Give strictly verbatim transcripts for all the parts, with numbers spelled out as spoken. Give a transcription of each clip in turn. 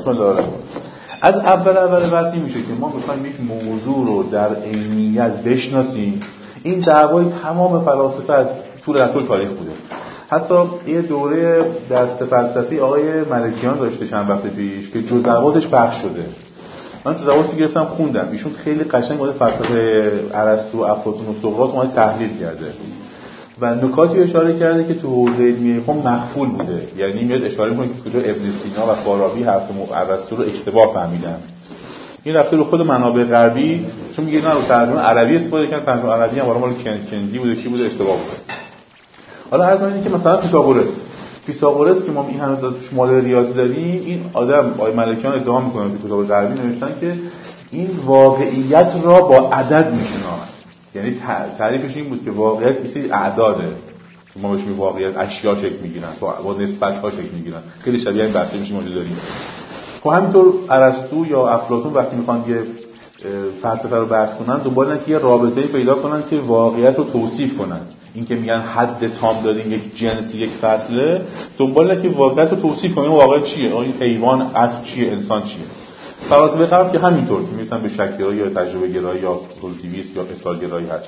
بسم الله الرحمن الرحیم. از اول اول بحث این میشه که ما میخوایم یک موضوع رو در عینیت بشناسیم. این دعوای تمام فلاسفه از طول طول تاریخ بوده. حتی یه دوره درس فلسفی آقای ملکیان داشته چند وقت پیش که جزئیاتش پخش شده. من جزئیاتش گرفتم خوندم. ایشون خیلی قشنگ وارد فلسفه ارسطو، افلاطون و سقراط اومد تحلیل کرده و نکاتی اشاره کرده که تو حوزه علمی هم مخفول بوده. یعنی میاد اشاره میکنه که کجا ابن سینا و فارابی حرف ارسطو رو اشتباه فهمیدن. این رفته رو خود منابع غربی، چون میگه نه رو ترجمه عربی استفاده کردن، ترجمه عربی هم والا مال کندی بوده کی بوده اشتباه بوده. حالا عرض اینه که مثلا پیثاغورس پیثاغورس که ما این همه توش مال ریاضی داریم، این آدم آقای ملکیان ادعا میکنه که کتاب غربی نوشتن که این واقعیت را با عدد میشناسه. یعنی تعریفش این بود که واقعیت مثل اعداده که ما بهش میگیم واقعیت، اشیا شکل میگیرن، با نسبت‌ها شکل میگیرن. خیلی شبیه این بحثی میشه موجود داریم. خب همینطور ارسطو یا افلاطون وقتی میخوان یه فلسفه رو بحث کنن، دنبال اینن که یه رابطه‌ای پیدا کنن که واقعیت رو توصیف کنن. این که میگن حد تام داریم، یک جنس، یک فصله، دنبال اینن که واقعیت رو توصیف کنن. واقعیت چیه؟ این حیوان، اسب چیه؟ انسان چیه؟ فلاسفه غرب که همینطور که میگن به شکل‌گرایی یا تجربه گرایی یا پوزیتیویسم یا اثبات گرایی هست.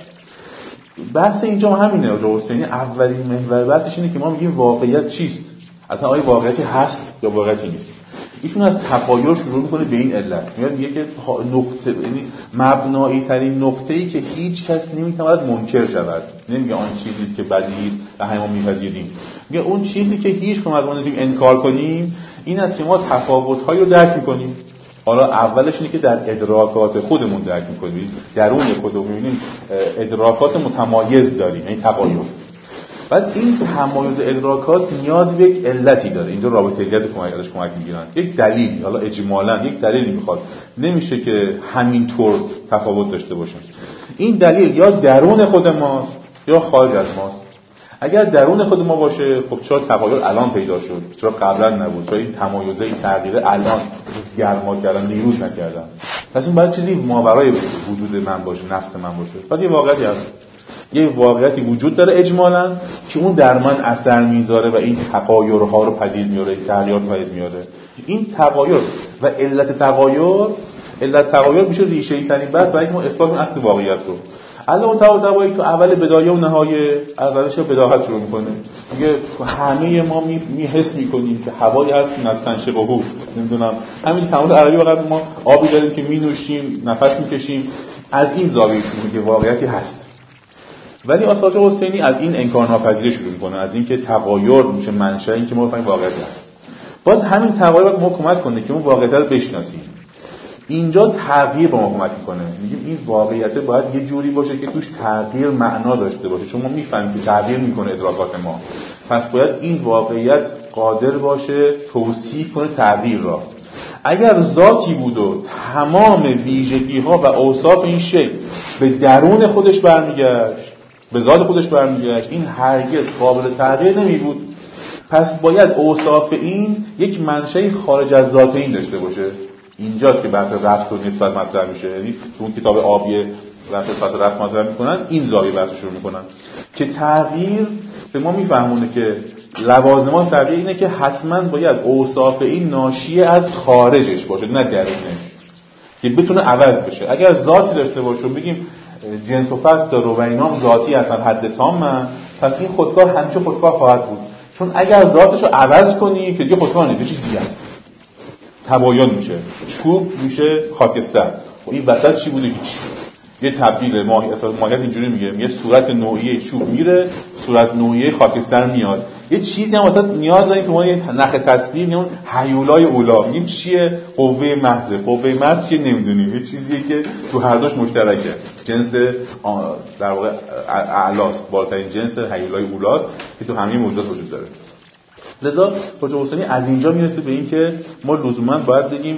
بحث اینجا همینه. حسینی اولین محور بحثش اینه که ما میگیم واقعیت چیست؟ اصلا آیا واقعیتی هست یا واقعیتی نیست؟ ایشون از تغایر شروع میکنه به این علت. میاد میگه که نقطه، یعنی مبنایی ترین نقطه‌ای که هیچ کس نمیتواند منکر شود. نمیگه آن چیزی که بدیهی است و همه ما میپذیریم. میگه اون چیزی که هیچ کدوم از ما نمیتونیم انکار کنیم این است که ما تفاوت‌هایی رو درک میکنیم. حالا اولش اینه که در ادراکات خودمون درک میکنیم. درون خودمون میبینیم ادراکات متمایز داریم، یعنی تغایر. بعد این تمایز ادراکات نیاز به یک علتی داره. اینجا رابطه علت کمک ازش کمک میگیرن. یک دلیل، حالا اجمالاً یک دلیلی میخواد. نمیشه که همینطور تفاوت داشته باشه. این دلیل یا درون خود ماست یا خارج از ماست. اگر درون خود ما باشه، خب چرا تغایر الان پیدا شد؟ چرا قبلا نبود؟ چرا این تمایزه، این تغییر الان گرما کردن، نیروز نکردن؟ پس این باید چیزی ماورای وجود من باشه، نفس من باشه. پس این واقعیتی هست. یه واقعیتی وجود داره اجمالاً که اون در من اثر میذاره و این تغایرها رو پدید میاره، تغییرات پدید میاره. این تغایر و علت تغایر، علت تغایر میشه ریشه‌ای ترین بحث برای اینکه ما اثبات کنیم اصل واقعیت رو. الان تغایر تو اول بدایه و نهایه، اولش بداهت شروع میکنه. میگه همه ما می, می حس میکنیم که هوایی هست که نستنشقه، نمیدونم همین تمام عربی وقت ما آبی داریم که مینوشیم، نفس میکشیم. از این زاویه میگه واقعیتی هست. ولی آثار حسینی از این انکارناپذیری شروع میکنه، از این که تغایر میشه منشأ این که ما بفهمیم واقعیت هست. باز همین تغایر باید ما کمک کنه که ما واقعیت رو بشناسیم. اینجا تغییر به ما کمک میکنه. میگیم این واقعیت باید یه جوری باشه که توش تغییر معنا داشته باشه، چون ما میفهمیم که تغییر میکنه ادراکات ما. پس باید این واقعیت قادر باشه توصیف کنه تغییر را. اگر ذاتی بود و تمام ویژگی‌ها و اوصاف این شکل به درون خودش برمیگشت، به ذات خودش برمیگشت، این هرگز قابل تغییر نمی بود. پس باید اوصاف این یک منشأ خارج از ذات این داشته باشه. اینجاست که بحث رفت و نسبت مطرح میشه. یعنی تو اون کتاب آبی رفت نسبت رفت مطرح میکنن، این زاویه بحث شروع میکنن که تغییر به ما میفهمونه که لوازمات تغییر اینه که حتما باید اوصاف این ناشی از خارجش باشه، نه درونش، که بتونه عوض بشه. اگر ذاتی داشته باشه بگیم جنس و فصل داره و اینا ذاتی هستن حد تام، پس این خودکار همیشه خودکار خواهد بود. چون اگر ذاتش رو عوض کنی که دیگه خودکار نیست، چیز دیگه تباین میشه. چوب میشه خاکستر. و این وسط چی بوده؟ هیچ. یه تبدیل ماهی اصلا ماهیت اینجوری میگه، یه صورت نوعی چوب میره، صورت نوعی خاکستر میاد. یه چیزی هم واسه نیاز داریم که ما یه نخ تصویر میون هیولای اولا میگیم چیه؟ قوه محض. قوه محض که نمیدونیم، یه چیزیه که تو هر دوش مشترکه. جنس در واقع اعلاست، بالاترین جنس هیولای اولاست که تو همه موجودات وجود داره. لذا حجه حسینی از اینجا میرسه به این که ما لزوما باید بگیم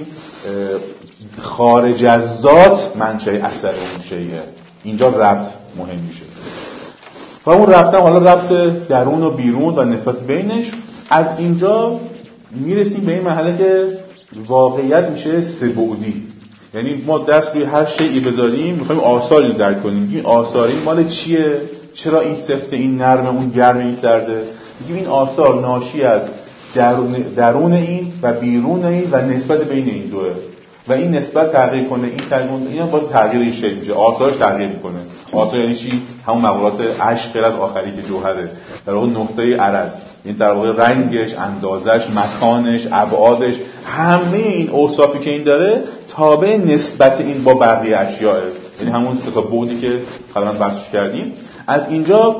خارج از ذات منشأ اثر اون شیء. اینجا ربط مهم میشه و اون ربط هم حالا ربط درون و بیرون و نسبت بینش. از اینجا میرسیم به این مرحله که واقعیت میشه سه بعدی. یعنی ما دست روی هر شیئی بذاریم میخوایم آثاری رو درک کنیم. این آثار این مال چیه؟ چرا این سفت، این نرمه، اون گرم، این سرده؟ میگیم این آثار ناشی از درون درون این و بیرون این و نسبت بین این دوه و این نسبت تغییر کنه، این تغییر اینا باز تغییر این شکل میشه، آثارش تغییر میکنه. آثار یعنی چی؟ همون مقولات عشق غیر از آخری که جوهره، در واقع نقطه عرض، این در واقع رنگش، اندازش، مکانش، ابعادش، همه این اوصافی که این داره تابع نسبت این با بقیه اشیاء، یعنی همون سه تا بعدی که قبلا بحث کردیم. از اینجا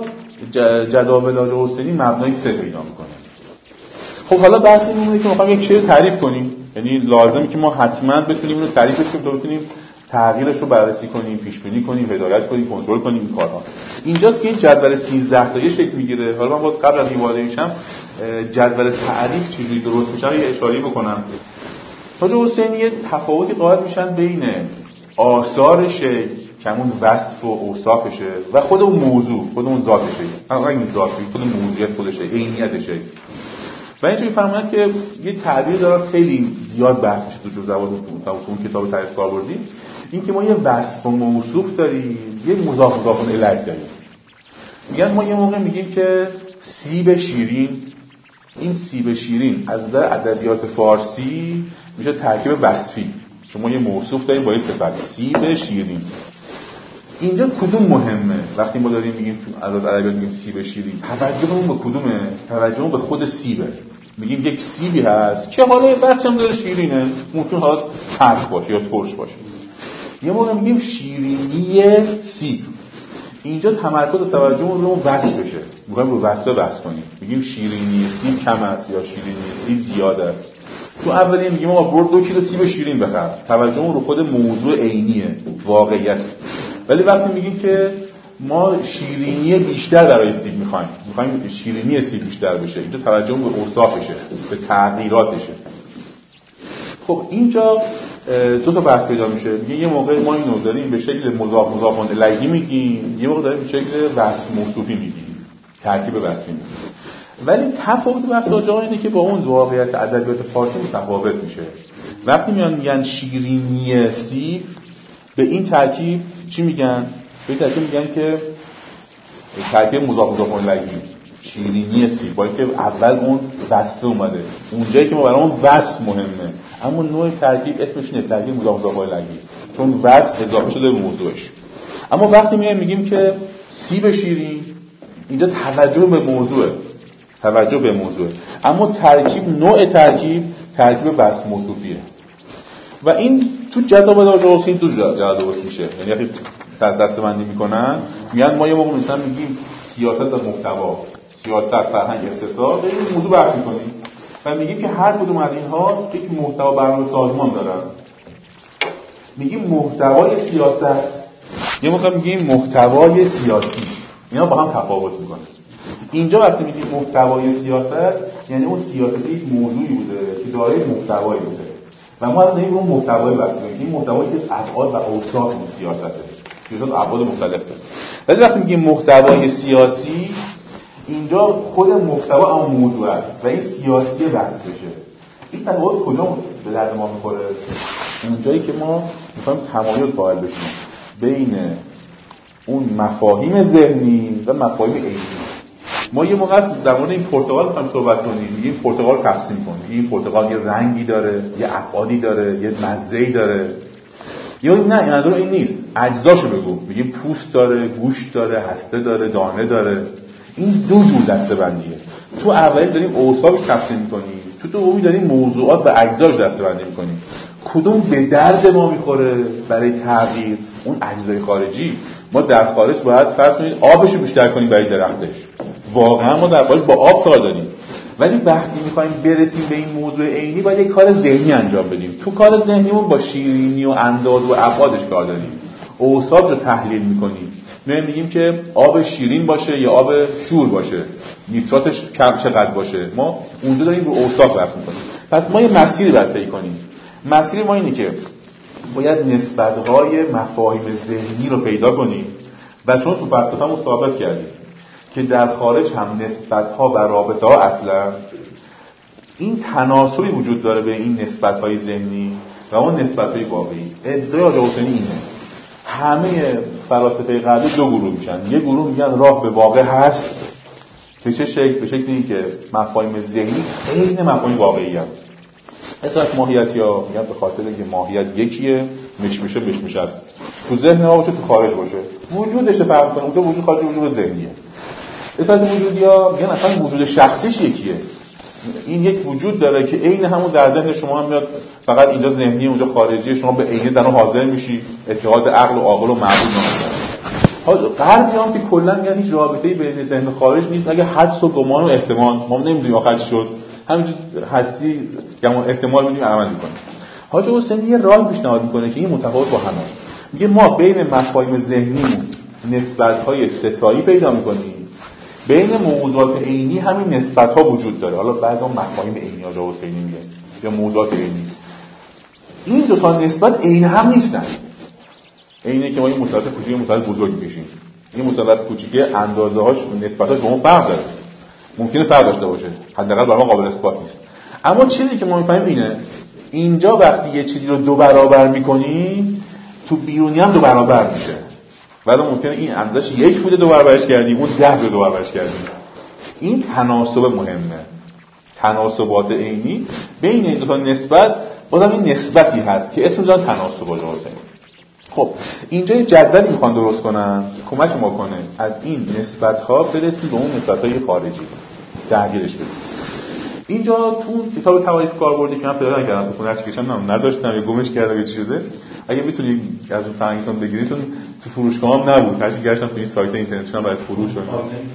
جداول آقا حسینی مبنای سه پیدا میکنه. خب حالا بحث این میمونه که میخوایم یک چیز تعریف کنیم، یعنی لازمه که ما حتما بتونیم اینو تعریف کنیم تا بتونیم تغییرش رو بررسی کنیم، پیش بینی کنیم، هدایت کنیم، کنترل کنیم این کارها. اینجاست که این جدول سیزده تایی شکل میگیره. حالا من باز قبل از این وارد میشم جدول تعریف چجوری درست میشه یه اشاره بکنم. آقا حسینی یه تفاوتی قائل میشن بین آثار شی که همون وصف و اوصافشه و خود اون موضوع، خود اون ذاتشه، اصلا این ذاتی، خود موضوعیت خودشه، عینیتشه. و اینجوری فرمودن که یه تعبیر داره خیلی زیاد بحث میشه تو جزوات اون کتاب تعریف کاربردی، این که ما یه وصف و موصوف داریم، یه مضاف مضاف الیه داریم. میگن ما یه موقع میگیم که سیب شیرین، این سیب شیرین از نظر ادبیات فارسی میشه ترکیب وصفی. شما یه موصوف دارید با یه صفت، سیب شیرین. اینجا کدوم مهمه؟ وقتی ما داریم میگیم از ادبیات میگیم سیب شیرین، توجهمون به کدومه؟ توجهمون به خود سیبه. میگیم یک سیبی هست که حالا وصف هم داره شیرینه، ممکن حالا تلخ باشه یا ترش باشه. یه موقع میگیم شیرینی سیب، اینجا تمرکز و توجهمون رو وصف بشه، میخوایم رو وصف بحث کنیم. میگیم شیرینی سیب کم است یا شیرینی سیب زیاد است. تو اولیه میگیم آقا برو دو کیلو سیب شیرین بخر، توجهمون رو خود موضوع عینیه، واقعیت. ولی وقتی میگیم که ما شیرینی بیشتر برای سیب میخوایم، میخوایم شیرینی سیب بیشتر بشه، اینجا توجهمون به اوصافشه، به تغییراتشه. خب اینجا دو تا بحث پیدا میشه. میگه یه موقع ما اینو داریم به شکل مضاف مضاف الیه میگیم، یه موقع داریم به شکل وصف موصوفی میگیم، ترکیب وصفی میگیم. ولی تفاوت بحث آقا اینه که با اون واقعیت ادبیات فارسی متفاوت میشه. وقتی میان میگن شیرینی سیب، به این ترکیب چی میگن؟ به این ترکیب میگن که ترکیب مضاف مضاف الیه، شیرینی سیب، با اینکه اول اون وصف اومده، اونجایی که ما برای اون وصف مهمه، اما نوع ترکیب اسمش اینه، ترکیب مضاف مضاف الیه، چون وصف اضافه شده به موضوعش. اما وقتی میایم میگیم که سیب شیرین، اینجا توجه به موضوعه، توجه به موضوع، اما ترکیب، نوع ترکیب ترکیب وصف موصوفیه. و این تو جدول آقا حسینی تو جدول درست میشه. یعنی وقتی دسته‌بندی میکنن میگن ما یه موقع مثلا میگیم سیاست و محتوا، سیاست، فرهنگ، اقتصاد، در این موضوع بحث میکنیم و میگیم که هر کدوم از اینها یک محتوا برنامه سازمان دارن. میگیم محتوای سیاست، یه موقع میگیم محتوای سیاسی، اینا با هم تفاوت میکنن. اینجا وقتی میگیم محتوای سیاست یعنی اون سیاست یک موضوعی بوده که دارای محتوایی بوده و ما الان داریم اون محتوای بحث می‌کنیم. این محتوایی که ابعاد و اوصاف اون سیاسته، سیاست ابعاد مختلف داره. ولی وقتی میگیم محتوای سیاسی، اینجا خود محتوا اون موضوع است و این سیاسی بحث بشه. این تفاوت کجا به درد ما می‌خوره؟ اونجایی که ما می‌خوایم تمایز قائل بشیم بین اون مفاهیم ذهنی و مفاهیم عینی. ما یه موقع در مورد این پرتقال می‌خوایم صحبت کنیم، میگیم پرتقال تقسیم کنیم، این پرتقال یه رنگی داره، یه ابعادی داره، یه مزه‌ای داره. یا نه، این منظور این نیست، اجزاشو بگو. میگیم پوست داره، گوشت داره، هسته داره، دانه داره. این دو جور دسته‌بندیه. تو اولی داریم اوصافش تقسیم می‌کنیم، تو دومی داریم موضوعات و اجزاش دسته‌بندی می‌کنیم. کدوم به درد ما می‌خوره برای تغییر؟ اون اجزای خارجی. ما در خارج باید فرض کنید آبشو بیشتر کنیم برای درختش. واقعا ما در خارج با آب کار داریم. ولی وقتی می‌خوایم برسیم به این موضوع عینی باید یک کار ذهنی انجام بدیم. تو کار ذهنیمون با شیرینی و انداز و ابعادش کار داریم. اوصاف رو تحلیل می‌کنیم. میایم میگیم که آب شیرین باشه یا آب شور باشه، نیتراتش کم چقدر باشه. ما اونجا داریم رو اوصاف بحث می‌کنیم. پس ما یه مسیری باید طی کنیم. مسیر ما اینه که باید نسبت‌های مفاهیم ذهنی رو پیدا کنیم و چون تو فلسفه‌مون ثابت کردیم که در خارج هم نسبت‌ها و رابطه‌ها اصلا این تناسبی وجود داره بین این نسبت‌های ذهنی و اون نسبت‌های واقعی. ادعای آقا حسینی اینه. همه فلاسفه غربی دو گروه میشن. یه گروه میگن راه به واقع هست، به چه شکل؟ به شکلی که مفاهیم ذهنی عین مفاهیم واقعی هست. اصلا ماهیتی ها میگن به خاطر اینکه ماهیت یکیه، مشمشه مشمشه است. تو ذهن ما باشه، تو خارج باشه. وجودش فرق کنه، اونجا وجود خارج وجود ذهنیه. اصلا وجودی ها میگن اصلا وجود شخصیش یکیه. این یک وجود داره که عین همون در ذهن شما هم میاد، فقط اینجا ذهنیه اونجا خارجیه، شما به عینه در اون حاضر میشی، اتحاد عقل و عاقل و معبود نمیشه. حالا غربی هم که کلا میگن هیچ رابطه‌ای بین ذهن و خارج نیست، مگه حدس و گمان و احتمال. ما نمیدونیم آخر چی شد، همینجوری حدسی گمان احتمال میدیم عمل میکنیم. حاج حسینی یه راه پیشنهاد میکنه که این متفاوت با همه. میگه ما بین مفاهیم ذهنیمون نسبت‌های ستایی پیدا میکنیم، بین موضوعات عینی همین نسبت‌ها وجود داره. حالا بعضی مفاهیم عینی حاج حسینی میگه یا موضوعات عینی، این دو تا نسبت عین هم نیستن. عینه که ما این مثلث کوچیک مثلث بزرگ می‌کشیم، این مثلث کوچیکه اندازه‌هاش نسبت‌هاش با اون فرق داره، ممکنه فرق داشته باشه، حداقل برای ما قابل اثبات نیست. اما چیزی که ما می‌فهمیم اینه، اینجا وقتی یه چیزی رو دو برابر می‌کنی، تو بیرونی هم دو برابر میشه. ولی ممکنه این اندازش یک بوده دو برابرش کردیم، اون ده بوده دو برابرش کردیم. این تناسب مهمه. تناسبات عینی بین این دو تا نسبت، بازم این نسبتی هست که اسم میذارن تناسب حاج حسینی. خب اینجا یه جدولی میخوان درست کنن کمک ما کنه از این نسبت‌ها برسیم به اون نسبت‌های خارجی، درگیرش بدیم. اینجا تو کتاب تعاریف کاربردی که من پیدا نکردم، تو خونه چیکشم نم نداشتم یا گمش کردم یا چی شده، اگه میتونید از اون فرنگیتون بگیرید، چون تو فروشگاه هم نبود، هرچی گشتم تو این سایت اینترنتی هم برای فروش بود.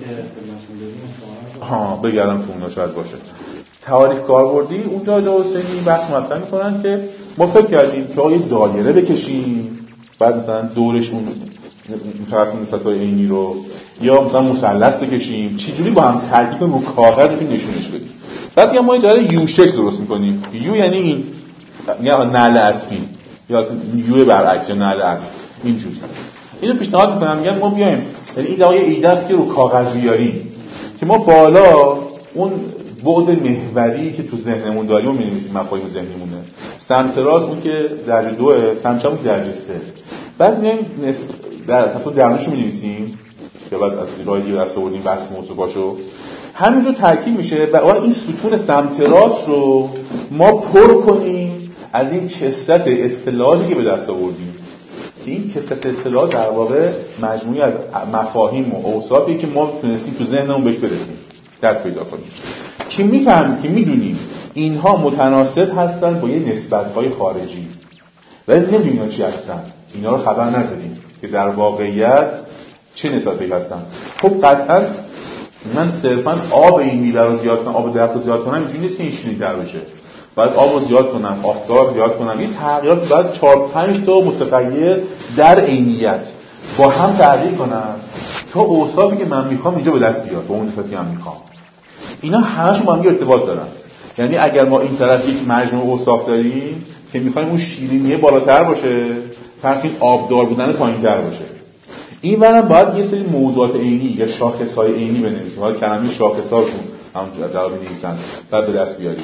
ها بگردم تو اونها شاید باشه. تعاریف کاربردی اونجا حاج حسینی بحث مطرح می‌کنن که ما فکر کردیم که آقا یه دایره بکشیم، بعد مثلا دورش اون مشخص نسبت‌های عینی رو، یا مثلا مثلث بکشیم، چه جوری با هم ترکیب رو کاغذ نشونش بدیم. بعد یا ما یه جای یو شکل درست می‌کنیم. یو یعنی این، یا نعل اسبی یا یو برعکس یا نعل اسب، اینجوری. اینو پیشنهاد می‌کنم، میگم ما بیایم، یعنی این دایره ایده است که رو کاغذ بیاریم که ما بالا اون بعد محوری که تو ذهنمون داریم می‌نویسیم، مفاهیم ذهنیمونه. سمت راست اون که درجه دوه، سمت چپ درجه سه. بعد میایم در تصور درونشو می‌نویسیم که بعد از راه دیگه دست آوردیم بس موضوع باشو. همینجور ترکیب میشه و این ستون سمت راست رو ما پر کنیم از این کثرت اصطلاحی که به دست آوردیم. این کثرت اصطلاح در واقع مجموعی از مفاهیم و اوصافی که ما تونستیم تو ذهنمون بهش برسیم، دست پیدا کنیم. که میفهمیم که میدونیم اینها متناسب هستن با یه نسبت‌های خارجی، ولی نمیدونیم چی هستن. اینا رو خبر نداریم که در واقعیت چه نسبتی هستن. خب قطعاً من صرفاً آب این میوه رو زیاد کنم، آب درخت رو زیاد کنم، اینجوری نیست که این شیرین‌تر بشه. باید آب رو زیاد کنم، آفتاب زیاد کنم. این تغییرات بعد چهار پنج تا متغیر در عینیت با هم تغییر کنم تا اوصافی که من میخوام اینجا به دست بیاد، با اون نسبتی هم میخوام. اینا همه‌شون با هم ارتباط دارن. یعنی اگر ما این طرف یک مجموعه اوصاف داریم که میخوایم اون شیرینیه بالاتر باشه، فرض کنید آبدار بودن پایین‌تر باشه، این ورم باید یه سری موضوعات عینی یا شاخص‌های عینی بنویسیم. حالا کلمه شاخص‌هاشون هم جواب می‌نویسن بعد به دست بیاریم.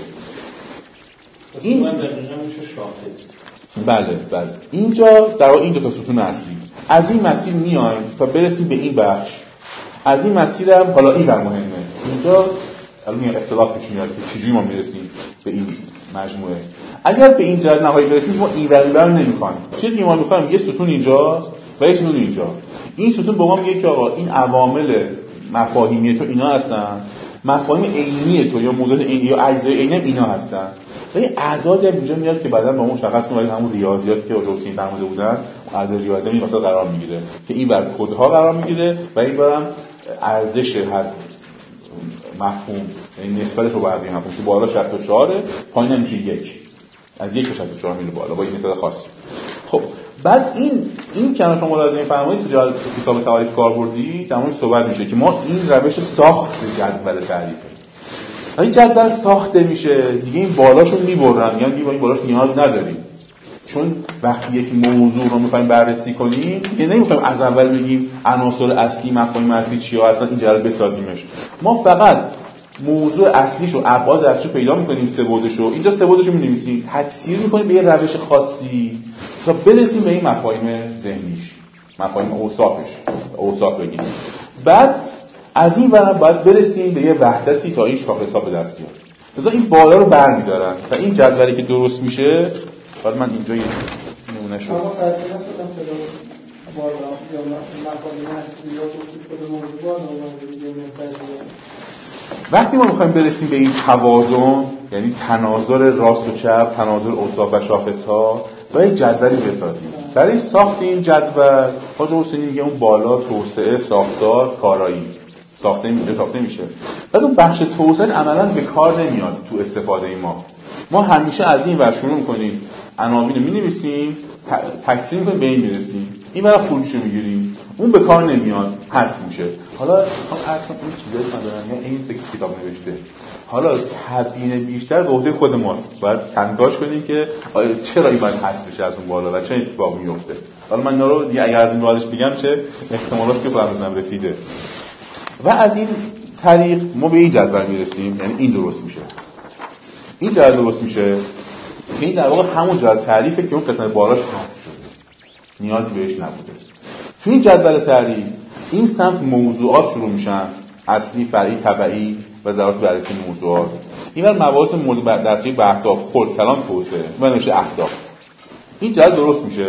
این من دقیقاً میشه شاخص. بله بله. اینجا در واقع این دو تا ستون اصلی. از این مسیر میایم تا برسیم به این بخش. از این مسیر هم حالا این بر مهمه. اینجا الان یه اختلاف پیش میاد که چجوری ما میرسیم به این مجموعه. اگر به این جهت نهایی برسیم ما این ور بر نمی‌خوایم. چیزی که ما می‌خوایم یه ستون اینجا و یه ستون اینجا. این ستون به ما میگه که آقا این عوامل مفاهیمی تو اینا هستن، مفاهیم عینی تو یا موضوع عینی یا اجزای عینی اینا هستن. و این اعدادی هم اینجا میاد که بعداً با اون مشخص کنیم همون ریاضیاتی که حاجی حسین فرموده بودن، اعداد ریاضی این مثلا قرار میگیره که این بر کدها قرار میگیره و این برام ارزش هر مفهوم، یعنی نسبت رو بر این مفهوم که بالا شصت و چهار پایین میشه یک، از یک تا شصت و چهار میره بالا با این نسبت خاصی. خب بعد این این که شما ملاحظه فرمایید تو کتاب تعاریف کاربردی در موردش صحبت میشه که ما این روش ساخت جدول تعریفه. این جدول ساخته میشه دیگه، این بالاشون میبرن، یعنی دیگه با این بالاش نیاز نداریم، چون وقتی یک موضوع رو میخوایم بررسی کنیم دیگه نمیخوایم از اول بگیم عناصر اصلی مفاهیم اصلی چیا هستن اینجا رو بسازیمش. ما فقط موضوع اصلیشو ابعاد ازشو پیدا میکنیم، سه بعدشو اینجا سه بعدشو می‌نویسیم، تکثیر میکنیم به یه روش خاصی تا برسیم به این مفاهیم ذهنیش، مفاهیم اوصافش، اوصاف بگیم. بعد از این ور باید برسیم به یه وحدتی تا این شاخص‌ها به دست بیاد. لذا این بالا رو برمی‌دارن و این جدولی که درست میشه، حالا من اینجا یه نمونه شد. اما در این بالا یا مفاهیم هستی یا خود موضوع وقتی ما میخوایم برسیم به این توازن، یعنی تناظر راست و چپ، تناظر اوصاف و شاخص‌ها، و یک جدولی بسازیم. برای ساخت این جدول حاج حسینی میگه اون بالا توسعه، ساختار، کارایی ساخته میشه، ساخته میشه. بعد اون بخش توسعه عملاً به کار نمیاد تو استفاده ما. ما همیشه از این ور شروع می‌کنیم، عناوین رو می‌نویسیم، تکثیر می‌کنیم، به این می‌رسیم. این برای پولشو می‌گیریم. اون به کار نمیاد، حذف میشه. حالا خب اصلا این چیزایی ندارن یا این که کتاب نوشته. حالا تبیین بیشتر به عهده خود ماست. باید تنگاش کنیم که چرا این باید حذف بشه از اون بالا و چه اتفاقی میفته. حالا من اینا رو اگر از این بعدش بگم چه احتمالاتی که خودم رسیده. و از این طریق ما به این جدول میرسیم، یعنی این درست میشه. این جدول درست میشه که این در واقع همون جدول تعریفه که اون قسمت بالاش حذف شده. نیازی بهش نبوده. تو این جدول تعریف این سمت موضوعات شروع میشن، اصلی، فرعی، تبعی و ضرورت بررسی موضوعات. این بر مباحث مورد بررسی به اهداف، خود کلام، توسعه و نمیشه اهداف. این جدول درست میشه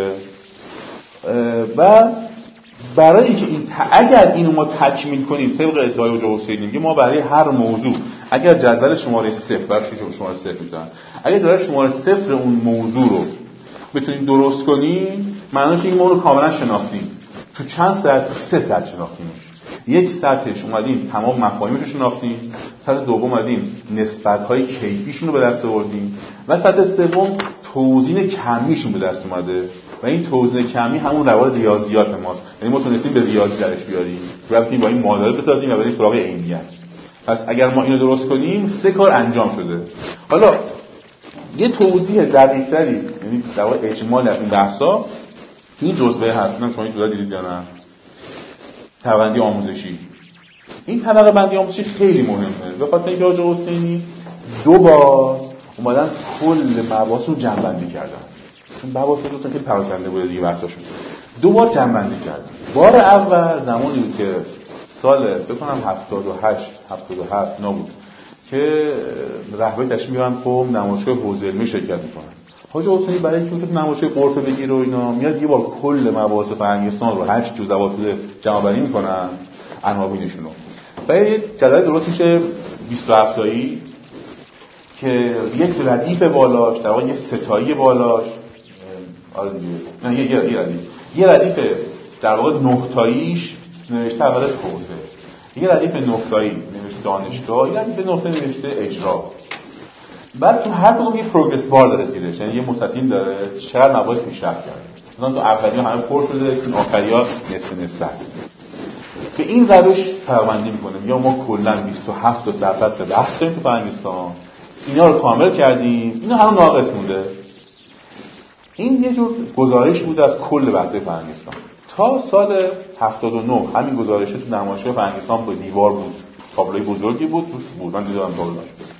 و برای اینکه این ت... اگر اینو ما تکمیل کنیم طبق ادعای حاج حسینی که ما برای هر موضوع اگر جدول شماره صفر برای شماره صفر میذارن، اگر جدول شماره صفر اون موضوع رو بتونیم درست کنیم، معنیش اینه که ما رو کاملا شناختیم. تو چند سطح؟ سه سطح شناختیم. یک سطحش اومدیم تمام مفاهیمش رو شناختیم، سطح دوم اومدیم نسبت‌های کیفیشون رو به دست آوردیم و سطح سوم توزین کمیشون به دست اومده و این توزین کمی همون روال ریاضیات ماست. یعنی ما تونستیم به ریاضی درش بیاریم، رفتیم با این معادله بسازیم و بریم سراغ عینیت. پس اگر ما اینو درست کنیم سه کار انجام شده. حالا یه توضیح دقیق‌تری، یعنی در واقع اجمال از این بحثا این جزوه هست. من شما این جزوه دیدید یا نه؟ طبقه بندی آموزشی. این طبقه بندی آموزشی خیلی مهمه. به خاطر اینکه حاج حسینی دو بار اومدن کل مباحث رو جمع‌بندی کردن. چون مباحث رو که پراکنده بود دیگه بحثاشون. دو بار جمع‌بندی کردن. بار اول زمانی بود که سال بکنم هفتاد و هشت هفتاد و هفت نبود که رهبری تشریف می‌برن خب نمایشگاه حوزه علمی شرکت می‌کنن. حاج حسینی برای اینکه نمایشگاه قرفه بگیره و اینا میاد یه بار کل مباحث فرهنگستان رو هشت جزء بوده جمع‌آوری می‌کنن عناوینشون رو. بعد یه جدول درست میشه بیست و هفت تایی که یک ردیف بالاش در واقع یه ستایی بالاش آره دیگه نه یه یه ردیف یه ردیف در واقع نه تاییش نوشته اول حوزه، یه ردیف نه تایی نوشته دانشگاه، یه ردیف نه تایی نوشته اجرا. بعد تو هر کدوم یه پروگرس بار داره زیرش، یعنی یه مستطیل داره چقدر مباحث پیشرفت کرده. مثلا تو اولی‌ها همه پر شده، تو آخری‌ها نصف نصف است. به این روش فرآیندی می‌کنیم یا ما کلاً بیست و هفت تا سرفصل بحث داریم تو فرهنگستان، اینا رو کامل کردیم، اینا هم ناقص مونده. این یه جور گزارش بود از کل بحث‌های فرهنگستان. تا سال هفتاد و نه همین گزارش تو نمایشگاه فرهنگستان به دیوار بود، تابلوی بزرگی بود توش بود، من دیدم تابلوش.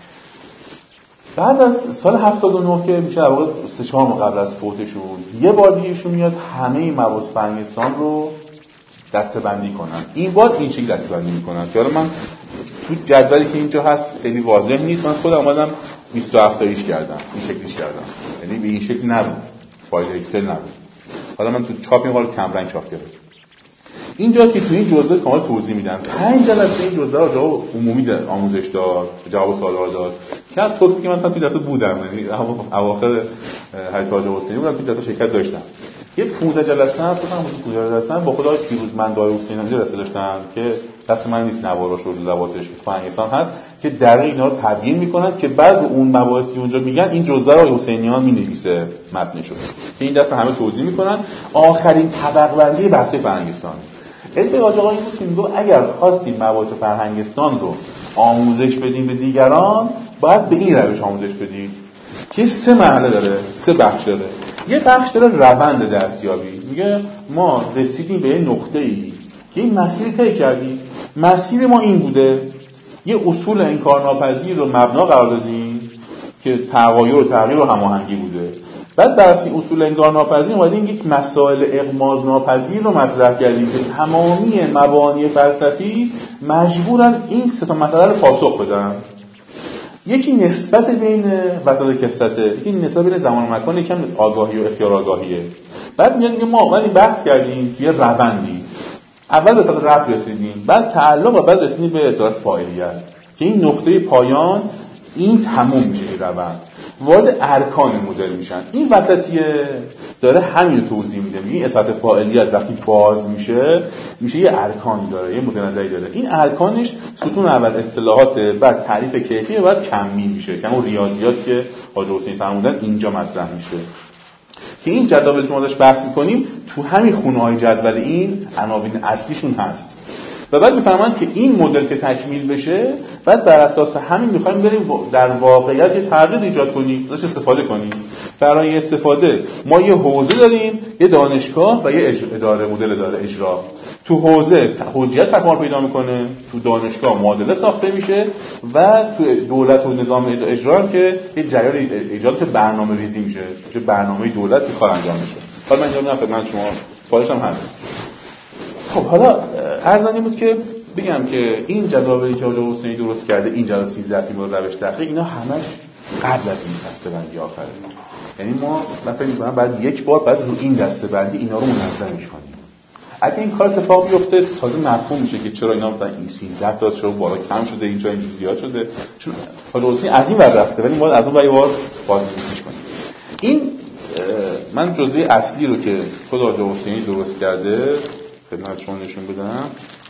بعد از سال هفتاد و نه که میشه در واقع سه چهار ماه قبل از فوتشون یه بار دیگه ایشون میاد همه این مباحث فرهنگستان رو دسته‌بندی کنن. این بار این شکل دسته‌بندی میکنن که حالا من تو جدولی که اینجا هست خیلی واضح نیست، من خودم اومدم بیست و هفت تاییش کردم، این شکلیش کردم، یعنی به این شکل نبود، فایل اکسل نبود. حالا من تو چاپ این حال کم رنگ چاپ کردم. اینجا که تو این جزوه کامل توضیح میدن. پنج جلسه این جزوه رو جواب عمومی داد، آموزش داد، جواب سوال‌ها داد. که از خودم که من تا توی جلسه بودم، یعنی اواخر حیات حاج حسینی بودم، توی جلسه شرکت داشتم. یه پانزده جلسه هست، فکر کنم پانزده جلسه با خدای پیروزمند آقای حسینی جلسه داشتم که دست من نیست نواراش و جزواتش که فرهنگستان هست که دقیق اینا رو تبیین میکنن که بعض اون مباحثی اونجا میگن این جزوه رو آقای حسینیان مینویسه متنشو که این دست همه توضیح میکنن. آخرین طبقه بندی بحث فرهنگستان. ادعای آقای حسینی میگه اگر خواستیم مباحث فرهنگستان رو آموزش بدیم به دیگران باید به این روش آموزش بدیم که سه مرحله داره، سه بخش داره. یه بخش داره روند دستیابی، میگه ما رسیدیم به یه نقطه‌ای که این مسیر طی کردیم، مسیر ما این بوده، یه اصول انکارناپذیر رو مبنا قرار دادیم که تغایر و تغییر و هماهنگی بوده. بعد در این اصول انکارناپذیر اومدیم یک مسائل اغماض ناپذیر رو مطرح کردیم که تمامی مبانی فلسفی مجبورن این سه تا مسئله رو پاسخ بدن. یکی نسبت بین وحدت کثرته، یکی نسبت بین زمان و مکان، یکم آگاهی و اختیار آگاهیه. بعد میاد میگه ما اومدیم بحث کردیم توی روندی، اول به اصالت رفع رسیدیم، بعد تعلق و بعد رسیدیم به اصالت فاعلیت که این نقطه پایان این تموم میشه. این روند وارد ارکان مدل میشن. این وسطیه داره همین رو توضیح میده. این اصالت فاعلیت وقتی باز میشه میشه یه ارکانی داره، یه مدل نظری داره. این ارکانش ستون اول اصطلاحات، بعد تعریف کیفی و بعد کمی میشه که اون ریاضیات که حاج حسینی فرمودن اینجا مطرح میشه که این جدول که ما داشت بحث میکنیم تو همین خونه‌های جدول این عناوین اصلیشون هست. و بعد میفهمن که این مدل که تکمیل بشه بعد بر اساس همین میخوایم بریم در واقعیت یه تغییر ایجاد کنیم، ازش استفاده کنیم. برای استفاده ما یه حوزه داریم، یه دانشگاه و یه اداره، مدل اداره اجرا. تو حوزه حجیت تکامل پیدا میکنه، تو دانشگاه معادله ساخته میشه و تو دولت و نظام اجرا هم که یه جریان ایجاد که برنامه‌ریزی میشه، که برنامه دولت که کار انجام میشه. حالا من اینجا خدمت شما فایلش هم هست. خب حالا عرض این بود که بگم که این جداولی که حاج حسینی درست کرده، این جدول سیزده تیم روش دقیق، اینا همش قبل از این دسته‌بندی آخره. یعنی ما من فکر می‌کنم بعد یک بار بعد رو این دسته‌بندی اینا رو منظم می‌کنیم. اگه این کار اتفاق بیفته تازه مفهوم میشه که چرا اینا مثلا این سیزده تا چرا بالا کم شده، اینجا اینجوری زیاد شده، چون حاج حسینی از این ور رفته ولی ما از اون ور باز بازنگریش کنیم. این من جزئه اصلی رو که خود حاج حسینی درست کرده خدمت شما نشون بدم.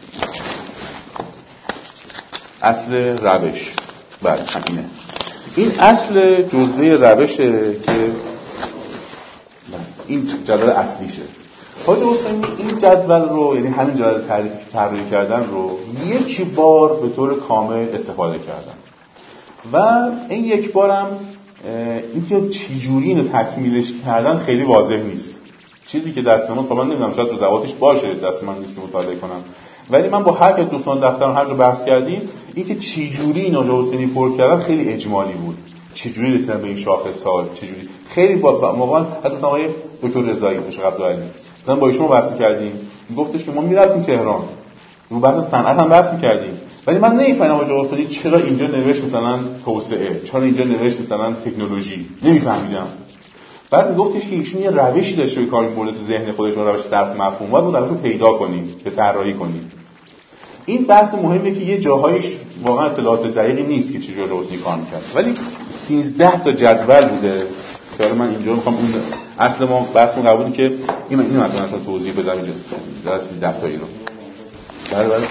اصل روش، بله همینه. این اصل جزئه روشه که این جدول اصلیشه. حاج حسینی این جدول رو، یعنی همین جدول تعریف طراحی کردن رو یک بار به طور کامل استفاده کردن و این یک بارم اینکه چجوری اینو تکمیلش کردن خیلی واضح نیست. چیزی که دست من، من نمیدونم شاید روزواتش باشه، دست من نیست مطالعه کنم، ولی من با هر که دوستان دفترم هر جا بحث کردیم اینکه چه جوری اینا حاج حسینی پر کردن خیلی اجمالی بود. چه جوری رسیدن به این شاخص‌ها، چه جوری خیلی با موقع حتی مثلا آقای دکتر رضایی داشت قبل علی مثلا با ایشون بحث کردیم، میگفتش که ما میرفتیم تهران رو بحث صنعت هم بحث می‌کردیم، ولی من نمی‌فهمیدم حاج حسینی چرا اینجا نوشت مثلا توسعه، چرا اینجا نوشت مثلا تکنولوژی، نمی‌فهمیدم. بعد میگفتش که ایشون یه روشی داشته به کار می‌برد تو ذهن خودش، روش صرف مفهومات بود، روشو پیدا کنیم که طراحی کنیم. این بحث مهمه که یه جاهایش واقعا اطلاعات دقیقی نیست که چجوری حسینی کار می‌کرد، ولی سیزده تا جدول بوده که حالا من اینجا می‌خوام اون اصل ما بحثمون قبولی که این اینو مثلا شما توضیح بدم اینجا در سیزده تایی رو. بله بله.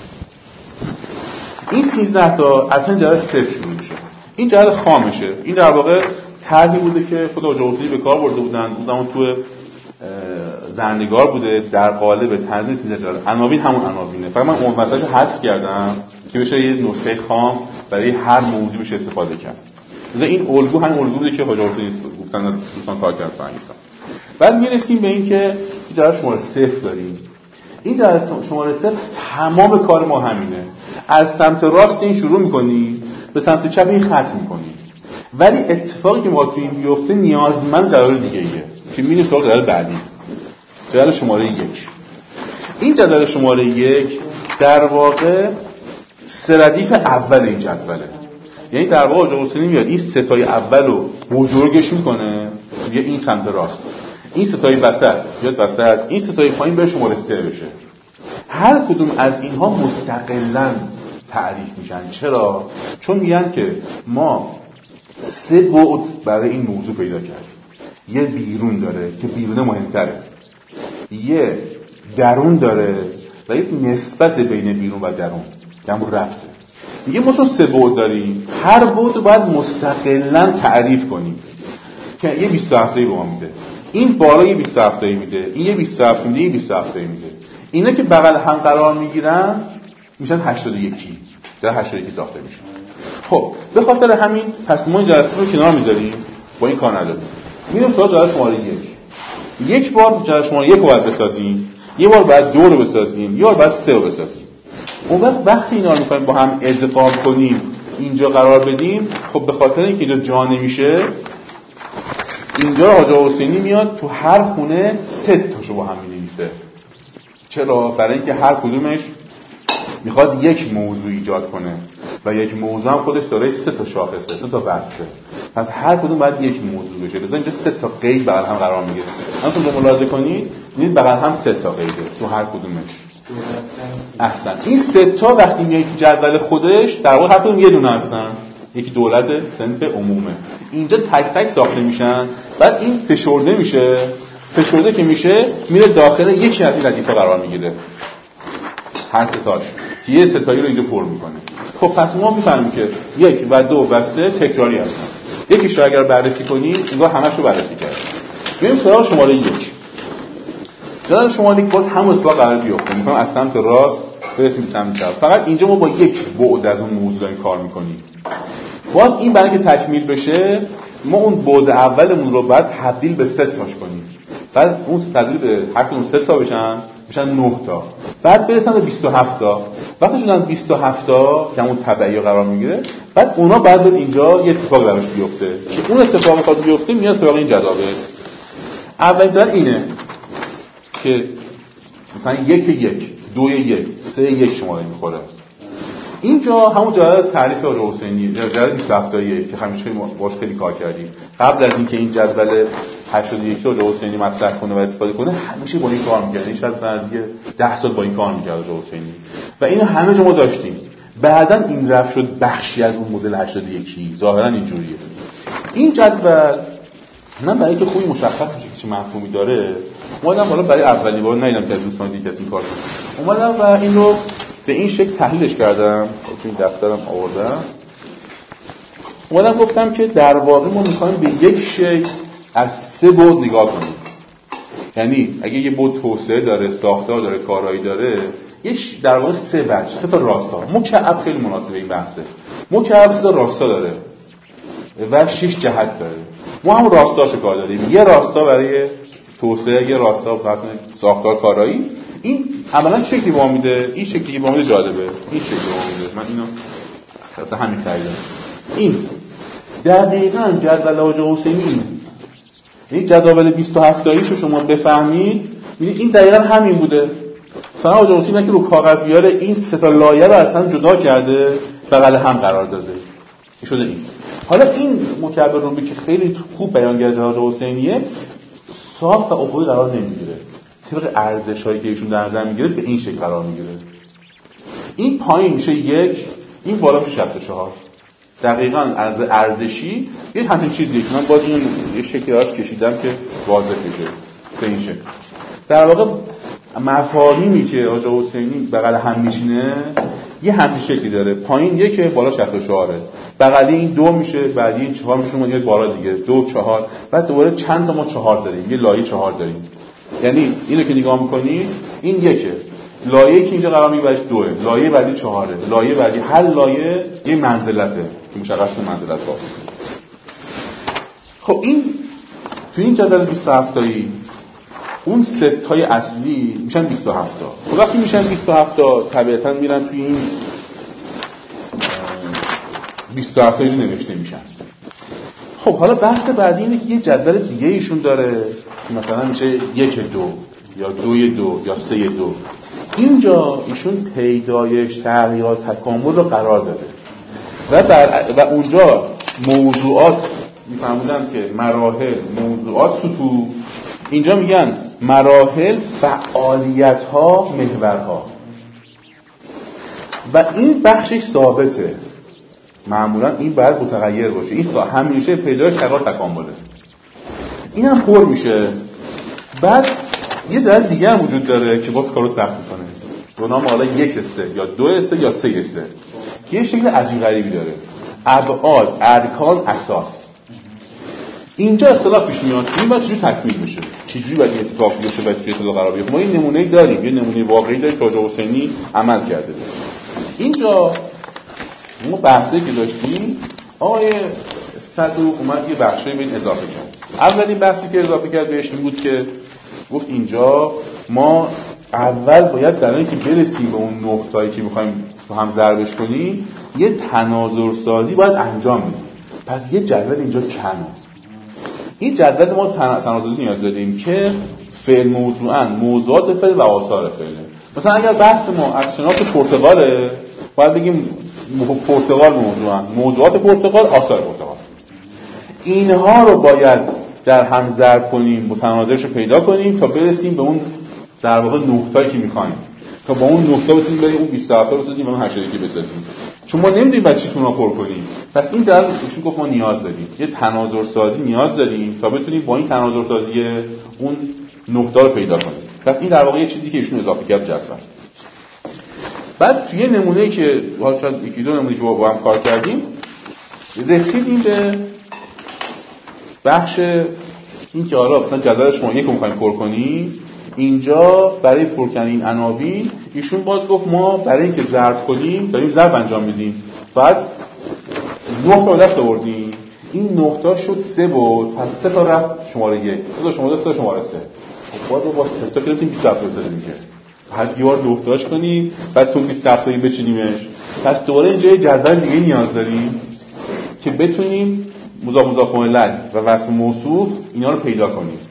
این سیزده تا اصلا جدول صفر شروع میشه. این جدول خامشه. این در واقع طرحی بوده که خود حاج حسینی به کار برده بودن، اون تو زرنگار بوده در قالب تنظیم سیزده جدول. عناوین همون عناوینه، فقط من اون مسئله حذف کردم که بشه یه نسخه خام برای هر موضوع بشه استفاده کرد. مثلا این الگو همین الگو بوده که حاج حسینی گفتن دوستان کار کردن فرنگستان. بعد میرسیم به این که جدول شماره صفر داریم. این جدول شماره صفر تمام کار ما همینه. از سمت راست این شروع می‌کنی، به سمت چپ این ختم می‌کنی. ولی اتفاقی که واقعا این بیفته نیازمند جدول دیگه ایه که میریم سراغ جدول بعدی، جدول شماره یک. این جدول شماره یک در واقع سه ردیف اول این جدوله. یعنی در واقع حاج حسینی میاد این ستای اول رو بزرگش میکنه یه این سمت راست، این ستای وسط بیاد وسط، این ستای پایین به شماره سه بشه. هر کدوم از اینها مستقلاً تعریف میشن. چرا؟ چون میگن که ما سه بعد برای این موضوع پیدا کردیم. یه بیرون داره که بیرون مهمتره، یه درون داره و یه نسبت بین بیرون و درون که همون ربطه. میگه ما چون سه بعد داریم، هر بعد رو باید مستقلاً تعریف کنیم که یه بیست و هفت تایی به ما میده، این بالا یه بیست و هفت تایی میده، این یه بیست و هفت میده، یه بیست و هفت تایی میده. اینا که بغل هم قرار میگیرن میشن هشتاد و یک در هشتاد و یک ساخته میشن. خب به خاطر همین پس ما این جلسه رو کنار میذاریم، با این کار نداریم، میریم تا جلسه شماره یک. یک بار جلسه شماره یک رو باید بسازیم، یه بار باید دو رو بسازیم، یه بار باید سه رو بسازیم. اون وقت وقتی اینا رو میخوایم با هم ادغام کنیم اینجا قرار بدیم، خب به خاطر اینکه اینجا جا نمیشه اینجا حاج حسینی میاد تو هر خونه سه تاشو با هم می‌نویسه. چرا؟ برای اینکه هر کدومش میخواد یک موضوع ایجاد کنه و یک موضوع هم خودش داره سه تا شاخصه، سه تا وصفه. پس هر کدوم باید یک موضوع بشه. لذا اینجا سه تا قید بغل هم قرار میگیره. همونطور که ملاحظه کنید میبینید بغل هم سه تا قیده تو هر کدومش. احسن. این سه تا وقتی میاد تو جدول خودش در واقع هر کدوم یه دونه هستن. یکی دولت صنف عمومه. اینجا تک تک ساخته میشن. بعد این فشرده میشه. فشرده که میشه میره داخل یکی از این ردیف‌ها قرار میگیره. هر سه تاش که یه ستایی رو اینجا پر میکنه. خب پس ما میفهمیم که یک و دو و سه تکراری هستن. یکیش رو اگر بررسی کنیم انگار همش رو بررسی کردیم. بریم سراغ شماره یک. جدول شماره یک باز همون اتفاق قرار بیفته. میگم از سمت راست برسیم به سمت چپ. فقط اینجا ما با یک بعد از اون موضوع داریم کار میکنیم. باز این برای که تکمیل بشه ما اون بعد اولمون رو بعد تبدیل به سه تاش کنیم. بعد اون تبدیل به هر کدوم سه تا بشن میشن نه تا. بعد برسن به بیست و هفت تا. وقتی شدن بیست و هفت تا که همون تبعی قرار میگیره، بعد اونا بعد به اینجا یه اتفاق براش بیفته که اون اتفاق میخواد بیفته میاد سراغ این جدول. اولین جدول اینه که مثلا یک یک، دو یک، سه یک شماره میخوره. اینجا همون جدول تعریف حاج حسینی، جدول بیست و هفت تاییه که همیشه باهاش خیلی کار کردیم. قبل از اینکه این جدول هشتاد و یک حاج حسینی مطرح کنه و استفاده کنه همیشه با این کار می‌کرد. این شاید مثلا دیگه ده سال با این کار می‌کرد حاج حسینی و اینو همه جا ما داشتیم. بعداً این رفت شد بخشی از اون مدل هشتاد و یک. ظاهراً اینجوریه. این جدول من برای اینکه خوبی مشخص بشه که چه مفهومی داره اومدم بالا برای اولین بار ندیدم که دوستان دیگه کسی این کار کنه. اومدم و این رو به این شکل تحلیلش کردم. تو این دفترم آوردم. اومدم گفتم که در واقع ما می‌خوایم به یک شکل از سه بعد نگاه کنیم. یعنی اگه یه بعد توسعه داره، ساختار داره، کارایی داره، یه در واقع سه وجه، سه تا راستا. مکعب خیلی مناسب این بحثه. مکعب سه تا راستا داره و شش جهت داره. ما هم راستاشو کار داریم. یه راستا برای توسعه، یه راستا برای ساختار کارایی. این عملاً شکلی به ما میده. این شکلی که به ما میده جالبه. این شکلی به ما میده. من اینو مثلا همین خریدم. این دقیقاً جدول حاج حسینی اینه. این جدول بیست و هفت تاییشو شما بفهمید می‌بینید این دقیقاً همین بوده. فقط حاج حسینی که رو کاغذ بیاره این سه تا لایه رو اصلا جدا کرده بغل هم قرار داده. این شده این. حالا این مکعب رومی که خیلی خوب بیانگر حاج حسینیه صاف و افقی قرار نمیگیره. طبق ارزش‌هایی که ایشون در نظر میگیره به این شکل قرار میگیره. این پایین میشه یک، این بالا میشه شصت و چهار. دقیقاً از ارزشی یه همین چیزی که من باز اینو یه شکلی راست کشیدم که واضح بشه به این شکل. در واقع مفاهیمی که حاج حسینی بغل هم میشینه یه همین شکلی داره. پایین یک، بالا شصت و چهار. بغلی این دو میشه، بعدی این چهار میشه، میاد بالا دیگه دو چهار. بعد دوباره چند تا ما چهار داریم، یه لایه چهار داریم. یعنی اینو که نگاه می‌کنی این یکه. لایه‌ای که اینجا قرار میگیره دوه، لایه بعدی چهاره، لایه بعدی هر لایه یه منزلته که مشخص کنه منزلت ها. خب این تو این جدول بیست و هفت تایی اون سه تای اصلی میشن بیست و هفت تا. خب وقتی میشن بیست و هفت تا طبیعتاً میرن توی این بیست و هفت تایی نوشته میشن. خب حالا بحث بعدی اینه که یه جدول دیگه ایشون داره که مثلا میشه یک دو یا دوی دو یا سه دو. اینجا ایشون پیدایش، تغییرات، تکامل رو قرار داده و, بر... و اونجا موضوعات میفهمودن که مراحل، موضوعات، سطوح. اینجا میگن مراحل، فعالیت ها، محورها. و این بخشش ثابته. معمولا این باید متغیر باشه. این همیشه پیدایش، تغییر، تکامله. این هم پر میشه. بعد یه جهت دیگه هم وجود داره که باز کارو سخت میکنه. به نام حالا یک سه یا دو سه یا سه سه. یه شکل عجیب غریبی داره. ابعاد، ارکان، اساس. اینجا اختلاف پیش میاد. این باید چجوری تکمیل بشه؟ چجوری باید این اتفاق بیفته و چه اتفاقی قرار بیفته؟ ما این نمونه‌ای داریم. یه نمونه واقعی داریم که حاج حسینی عمل کرده. اینجا ما بحثی که داشتیم آقای صدوق اومد یه بخشی به این اضافه کرد. اولین بحثی که اضافه کرد بهش این بود که گفت اینجا ما اول باید در اینکه برسیم به اون نقطه‌ای که می‌خوایم تو هم ضربش کنیم یه تناظر سازی باید انجام بدیم. پس یه جدول اینجا کمه. این جدول ما تناسازی نیاز داریم که فعل موضوعاً موضوعات فعل و آثار فعله. مثلا اگر بحث ما اکشنات پرتغاله باید بگیم پرتغال موضوعاً، موضوعات پرتغال، آثار پرتغال. اینها رو باید در هم ضرب کنیم، متناظرش رو پیدا کنیم تا برسیم به اون در واقع نقطه‌ای که می‌خوایم. تا با اون نقطه بتونیم بریم اون بیست و هفت رو بسازیم و اون هشتاد و یک بسازیم. چون ما نمی‌دونیم بعد چیتون رو پر کنیم. پس این جلسه ایشون گفت ما نیاز داریم. یه تناظر سازی نیاز داریم تا بتونیم با این تناظر سازی اون نقطه رو پیدا کنیم. پس این در واقع یه چیزی که ایشون اضافه کرد جدول. بعد توی نمونه‌ای که حالا شاید یکی دو نمونه که با هم کار کردیم رسیدیم به بخش این که حالا مثلا جدول شما یک رو می‌خوایم پر کنیم. اینجا برای پر کردن این عناوین ایشون باز گفت ما برای اینکه ضرب کنیم داریم ضرب انجام میدیم. بعد نه تا دست آوردیم. این نه تا شد سه بود. پس سه تا رفت شماره یک. سه تا شماره سه تا شماره سه. خب بعد با سه تا گرفتیم بیست و هفت تا دیگه. بعد یه بار دوتاش کنیم، بعد تو بیست و هفت تا بچینیمش. پس دوباره اینجا یه جدول دیگه نیاز داریم که بتونیم مضاف مضاف الیه و وصف موصوف اینا رو پیدا کنیم.